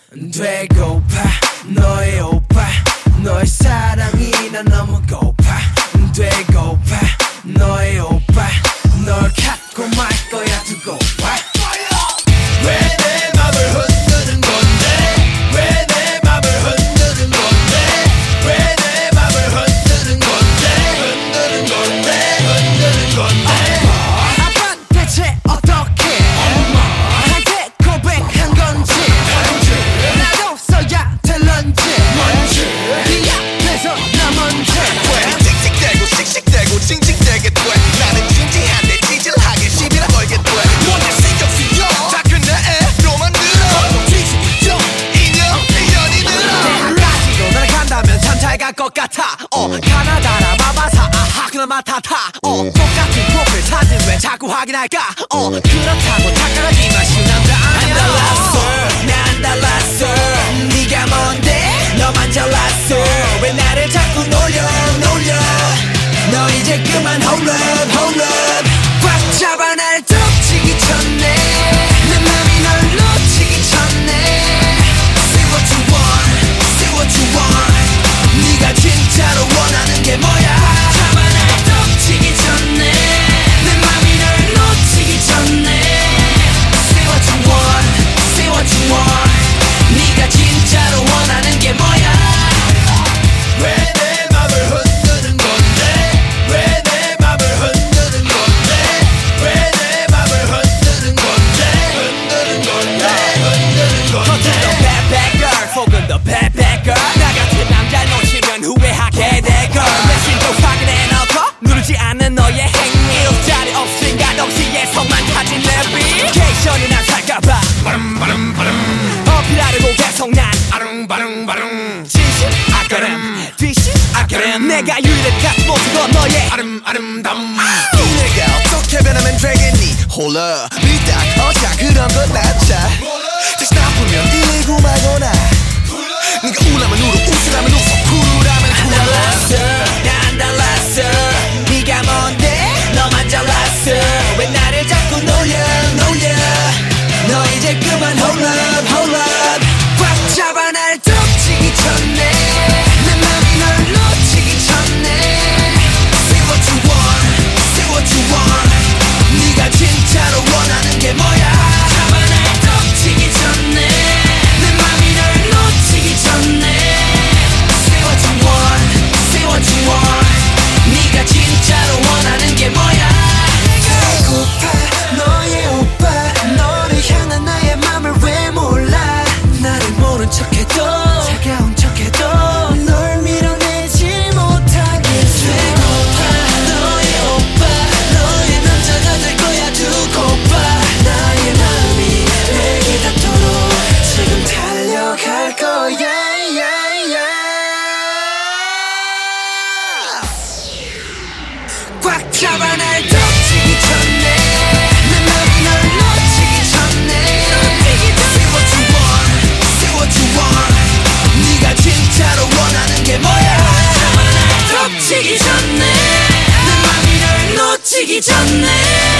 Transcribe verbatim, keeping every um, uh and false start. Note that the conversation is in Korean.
되고파 너의 오빠 너의 사랑이 난 너무 고파 되고파 너의 오빠 널 갖고 말 거야 두고 봐 왜 내 맘을 흔드는 건데 왜 내 맘을 흔드는 건데 왜 내 맘을 흔드는 건데 흔드는 건데 흔드는 건데 아빠 대체 어떻게 엄마한테 고백한 건지 나도 써야 될런지 뭔지 네 앞에서 나 먼저 왜 씩씩대고 씩씩대고 징징대게 돼 나는 진지한데 찌질하게 시비나 걸게 돼 뭔데 신경 쓰여 다 그네로 만들어 뒤집죠 인형 인연이 들어 라지로 날아간다면 참 잘 갈 것 같아 어 가나다라 마바사 아하 그나마 타타 어 똑같은 프로필 사진 왜 자꾸 확인할까 어 그렇다고 착각하지마 쉬운 남자 아니야 안 달랐어 나 안 달랐어 네가 뭔데 너만 잘났어 왜 나를 자꾸 놀려 놀려 너 이제 그만 hold up hold up 꽉 잡아 날 덮치기 전에 내 맘이 널 놓치기 전에 Say what you want Say what you want 네가 진짜로 원하는 게 뭐야 잡아 날 덮치기 전에 내 맘이 널 놓치기 전에 Say what you want Say what you want 네가 진짜로 원하는 게 뭐야 왜 내 맘을 흔드는 건데 왜 내 맘을 흔드는 건데 왜 내 맘을 흔드는 건데 흔드는 건데 흔드는 건데 겉은 더 bad bad girl 속은 더 bad bad girl 나 같은 남자 놓치면 후회하게 될걸 내심도 확인해놓고 누르지 않는 너의 행위 자리 없으니까 동시에서만 타진 내비 케이션이 난 살까봐 바름 바름 바름 어필하려고 계속 난 아릉바릉바릉 진심 아까름 뒷심 아까름 내가 유일한 가슴 모습은 너의 아름 아름다움 이 내가 어떻게 변하면 되겠니 홀라 믿다 어자 그런 건 낫자 다시 나쁘면 이고 말거나 네가 우라면 울어 웃으라면 웃어 쿨하면 쿨 안 달랐어 나 안 달랐어 네가 뭔데 너만 잘났어 왜 나를 자꾸 놀려 놀려 너 이제 그만 hold up hold up 꽉 잡아 날 덮치기 전에 내 맘이 널 놓치기 전에 Say what you want Say what you want 네가 진짜로 원하는 게 뭐야 잡아 날 덮치기 전에 내 맘이 널 놓치기 전에 Say what you want Say what you want 네가 진짜로 원하는 게 뭐야 배고파 너의 오빠 너를 향한 나의 맘을 왜 몰라 나를 모른 척해도 차가운 척해도 널 밀어내지 못하겠어 배고파 너의 오빠 너의 남자가 될 거야 두고 봐 나의 마음이 내게 닿도록 지금 달려갈 거야 yeah, yeah. 꽉 잡아 날 덮치기 전에 내 맘이 널 놓치기 전에 Say what you want Say what you want 네가 진짜로 원하는 게 뭐야 잡아 날 덮치기 전에 내 맘이 널 놓치기 전에